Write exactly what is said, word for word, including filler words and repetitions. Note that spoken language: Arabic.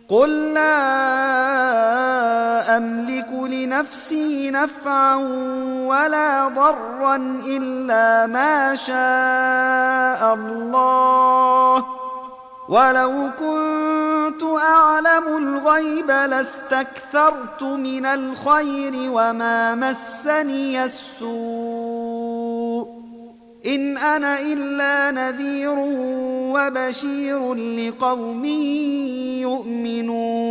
قل لا أملك لنفسي نفعا ولا ضرا إلا ما شاء الله، ولو كنت أعلم الغيب لاستكثرت من الخير وما مسني السوء، إن أنا إلا نذير وبشير لقوم يؤمنون.